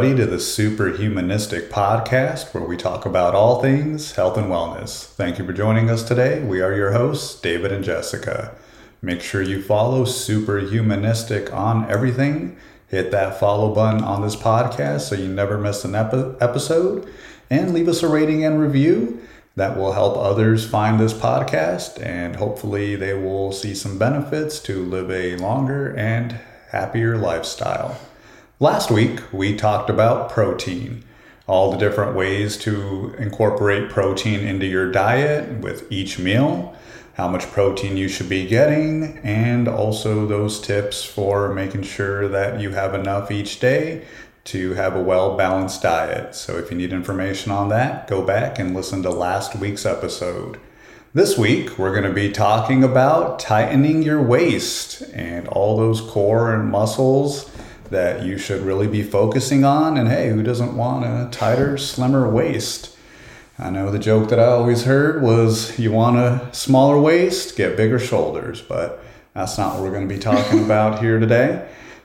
everybody, to the Superhumanistic Podcast, where we talk about all things health and wellness. Thank you for joining us today. We are your hosts, David and Jessica. Make sure you follow Superhumanistic on everything. Hit that follow button on this podcast so you never miss an episode. And leave us a rating and review. That will help others find this podcast, and hopefully they will see some benefits to live a longer and happier lifestyle. Last week, we talked about protein, all the different ways to incorporate protein into your diet with each meal, how much protein you should be getting, and also those tips for making sure that you have enough each day to have a well-balanced diet. So if you need information on that, go back and listen to last week's episode. This week, we're going to be talking about tightening your waist and all those core and muscles that you should really be focusing on. And hey, who doesn't want a tighter, slimmer waist? I know the joke that I always heard was you want a smaller waist, get bigger shoulders, but that's not what we're going to be talking about here today.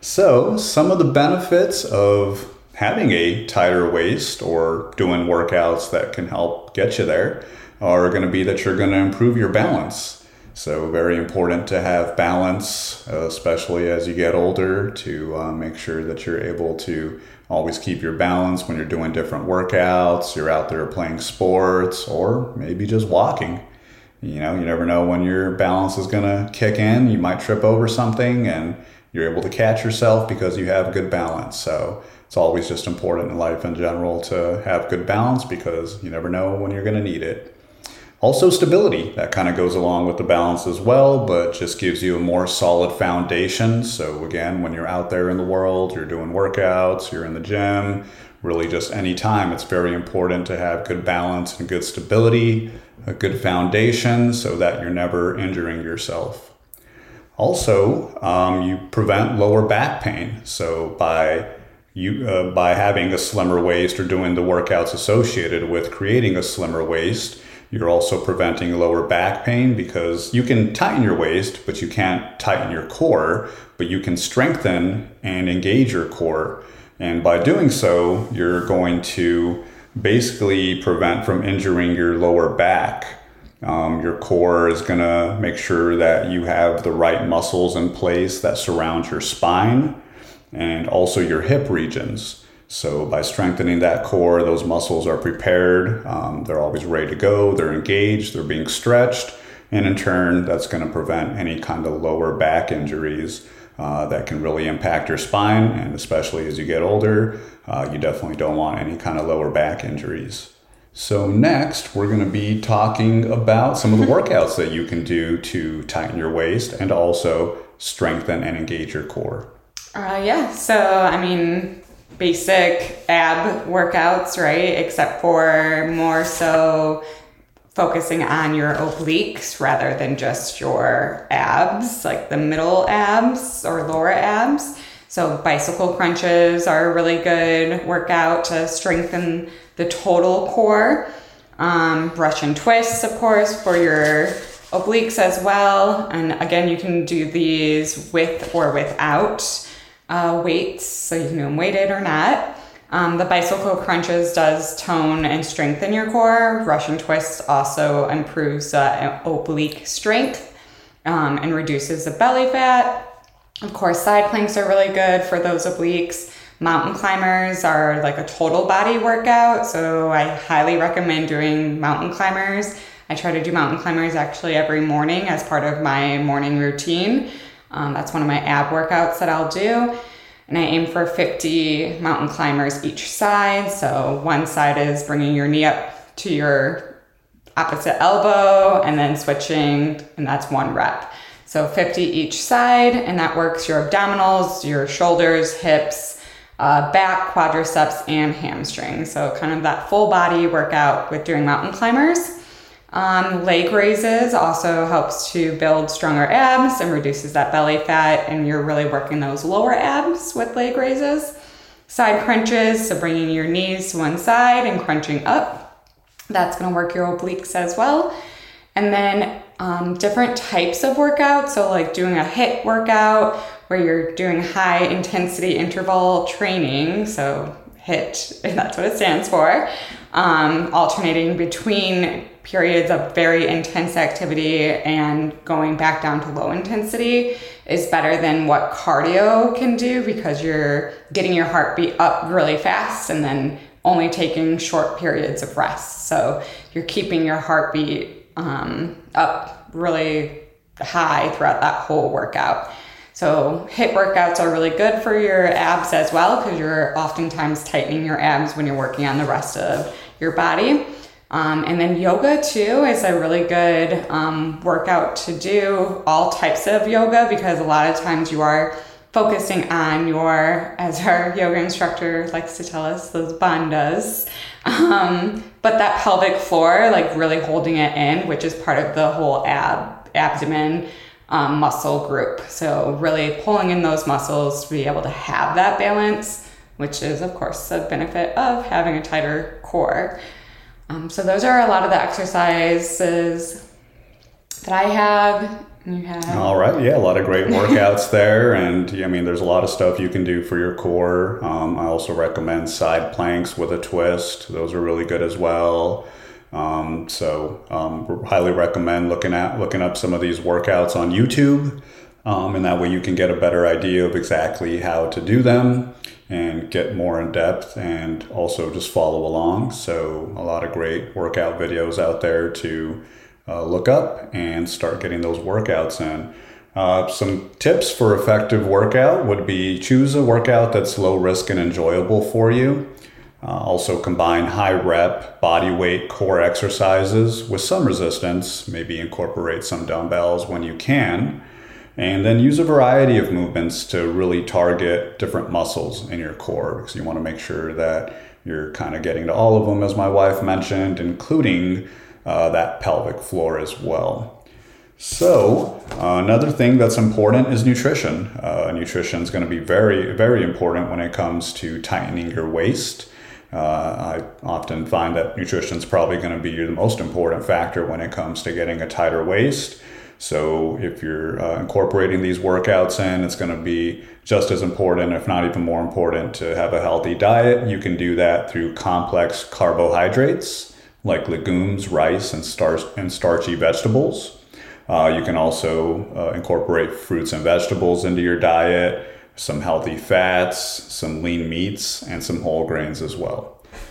So some of the benefits of having a tighter waist or doing workouts that can help get you there are going to be that you're going to improve your balance. So very important to have balance, especially as you get older, to make sure that you're able to always keep your balance when you're doing different workouts, you're out there playing sports, or maybe just walking. You know, you never know when your balance is going to kick in. You might trip over something and you're able to catch yourself because you have good balance. So it's always just important in life in general to have good balance because you never know when you're going to need it. Also stability, that kind of goes along with the balance as well, but just gives you a more solid foundation. So again, when you're out there in the world, you're doing workouts, you're in the gym, really just any time, it's very important to have good balance and good stability, a good foundation so that you're never injuring yourself. Also, you prevent lower back pain. So by having a slimmer waist or doing the workouts associated with creating a slimmer waist, you're also preventing lower back pain because you can tighten your waist, but you can't tighten your core, but you can strengthen and engage your core. And by doing so, you're going to basically prevent from injuring your lower back. Your core is going to make sure that you have the right muscles in place that surround your spine and also your hip regions. So by strengthening that core, those muscles are prepared, they're always ready to go, they're engaged, they're being stretched, and in turn, that's going to prevent any kind of lower back injuries that can really impact your spine, and especially as you get older, you definitely don't want any kind of lower back injuries. So next, we're going to be talking about some of the workouts that you can do to tighten your waist and also strengthen and engage your core. Basic ab workouts, right? Except for more so focusing on your obliques rather than just your abs, like the middle abs or lower abs. So bicycle crunches are a really good workout to strengthen the total core. Russian twists, of course, for your obliques as well. And again, you can do these with or without weights, so you can do them weighted or not. The bicycle crunches does tone and strengthen your core. Russian twists also improves oblique strength and reduces the belly fat. Of course, side planks are really good for those obliques. Mountain climbers are like a total body workout, so I highly recommend doing mountain climbers. I try to do mountain climbers actually every morning as part of my morning routine. That's one of my ab workouts that I'll do. And I aim for 50 mountain climbers each side. So one side is bringing your knee up to your opposite elbow and then switching, and that's 1 rep. So 50 each side, and that works your abdominals, your shoulders, hips, back, quadriceps, and hamstrings. So kind of that full body workout with doing mountain climbers. Leg raises also helps to build stronger abs and reduces that belly fat, and you're really working those lower abs with leg raises. Side crunches, so bringing your knees to one side and crunching up. That's going to work your obliques as well. And then different types of workouts, so like doing a HIIT workout where you're doing high intensity interval training, so HIIT, and that's what it stands for. Alternating between periods of very intense activity and going back down to low intensity is better than what cardio can do, because you're getting your heartbeat up really fast and then only taking short periods of rest. So you're keeping your heartbeat up really high throughout that whole workout. So HIIT workouts are really good for your abs as well, because you're oftentimes tightening your abs when you're working on the rest of your body. And then yoga too is a really good workout to do, all types of yoga, because a lot of times you are focusing on your, as our yoga instructor likes to tell us, those bandhas. But that pelvic floor, like really holding it in, which is part of the whole abdomen muscle group. So really pulling in those muscles to be able to have that balance, which is of course a benefit of having a tighter core. So those are a lot of the exercises that I have. You have. All right. Yeah, a lot of great workouts there. And I mean, there's a lot of stuff you can do for your core. I also recommend side planks with a twist. Those are really good as well. Highly recommend looking up some of these workouts on YouTube. And that way you can get a better idea of exactly how to do them and get more in depth, and also just follow along. So a lot of great workout videos out there to look up and start getting those workouts in. Some tips for effective workout would be choose a workout that's low risk and enjoyable for you. Also combine high rep body weight core exercises with some resistance, maybe incorporate some dumbbells when you can. And then use a variety of movements to really target different muscles in your core, because you want to make sure that you're kind of getting to all of them, as my wife mentioned, including that pelvic floor as well. So another thing that's important is nutrition. Nutrition is going to be very, very important when it comes to tightening your waist. I often find that nutrition is probably going to be the most important factor when it comes to getting a tighter waist. So if you're incorporating these workouts in, it's going to be just as important, if not even more important, to have a healthy diet. You can do that through complex carbohydrates like legumes, rice, and starchy vegetables. You can also incorporate fruits and vegetables into your diet, some healthy fats, some lean meats, and some whole grains as well.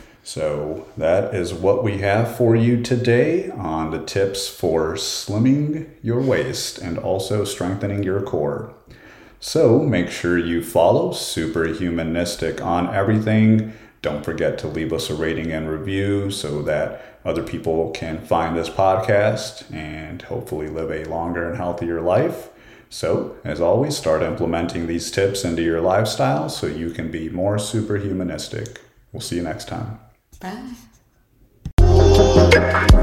So that is what we have for you today on the tips for slimming your waist and also strengthening your core. So make sure you follow Superhumanistic on everything. Don't forget to leave us a rating and review so that other people can find this podcast and hopefully live a longer and healthier life. So, as always, start implementing these tips into your lifestyle so you can be more superhumanistic. We'll see you next time. Bye.